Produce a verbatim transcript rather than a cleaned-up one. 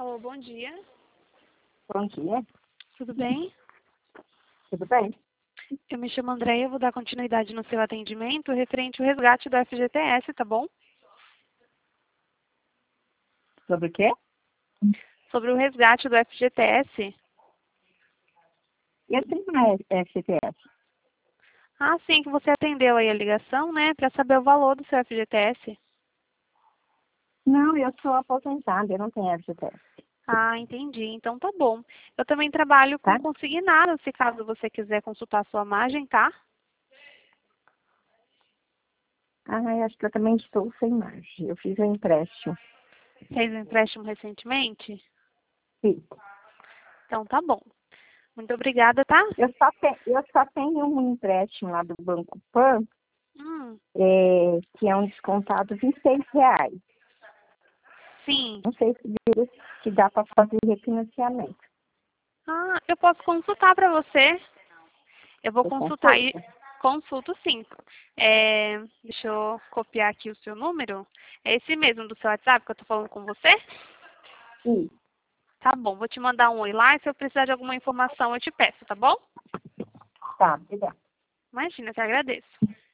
Alô, bom dia. Bom dia, Tudo bem? tudo bem? Eu me chamo Andréia, eu vou dar continuidade no seu atendimento referente ao resgate do F G T S, tá bom? Sobre o quê? Sobre o resgate do F G T S. Eu tenho uma F G T S. Ah, sim, que você atendeu aí a ligação, né, para saber o valor do seu F G T S. Não, eu sou aposentada, eu não tenho F G T S, Ah, entendi. Então tá bom. Eu também trabalho com tá? consignado, se caso você quiser consultar a sua margem, tá? Ah, eu acho que eu também estou sem margem. Eu fiz um empréstimo. Fez um empréstimo recentemente? Sim. Então tá bom. Muito obrigada, tá? Eu só, te, eu só tenho um empréstimo lá do Banco Pan, Hum, é, que é um descontado de vinte e seis reais. sim. Não sei se, se dá para fazer refinanciamento. Ah, eu posso consultar para você. Eu vou Você consultar e consulta? consulto sim. É, deixa eu copiar aqui o seu número. É esse mesmo do seu WhatsApp que eu tô falando com você? Sim. Tá bom, vou te mandar um oi lá e se eu precisar de alguma informação eu te peço, tá bom? Tá, obrigada. Imagina, eu que agradeço.